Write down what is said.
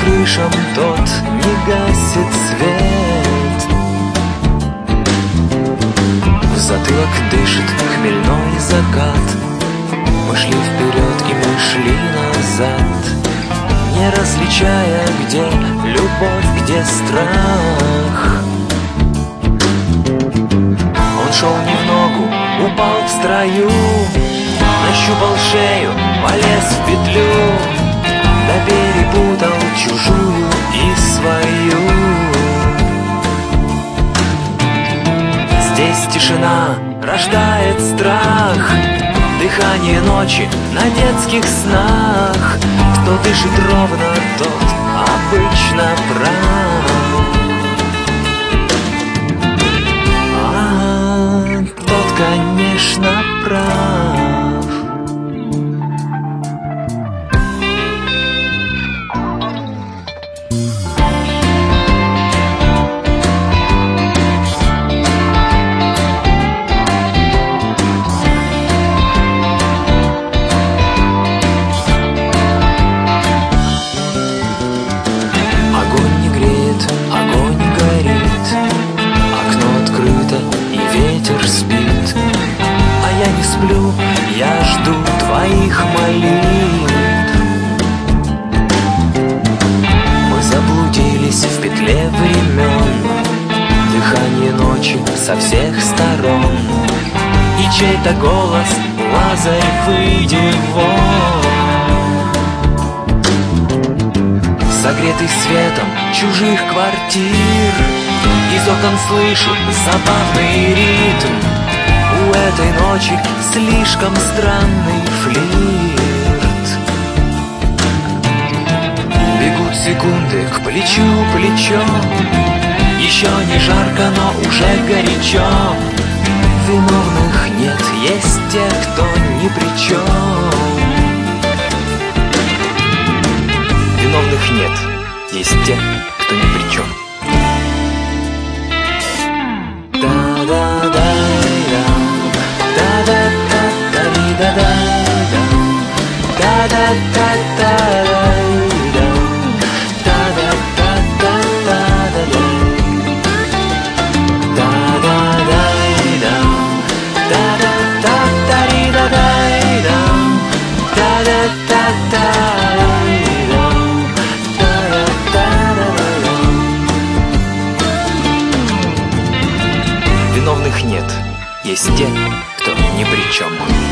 крышам тот не гасит свет. В затылок дышит хмельной закат. Мы шли вперед и мы шли назад, не различая, где любовь, где страх. Он шел не в ногу, упал в строю, нащупал шею, полез в петлю, да перепутал чужую и свою. Здесь тишина рождает страх, дыхание ночи на детских снах. Кто дышит ровно, тот обычно прав, а тот, конечно, прав. Спит, а я не сплю, я жду твоих молитв. Мы заблудились в петле времен, дыхание ночи со всех сторон, и чей-то голос: Лазарь, выйди вон. Согретый светом чужих квартир, из окон слышу забавный ритм. У этой ночи слишком странный флирт. Бегут секунды к плечу плечо, еще не жарко, но уже горячо. Виновных нет, есть те, кто ни при чем. Виновных нет, есть те, кто ни при чем. Виновных нет, есть те, кто ни при чем.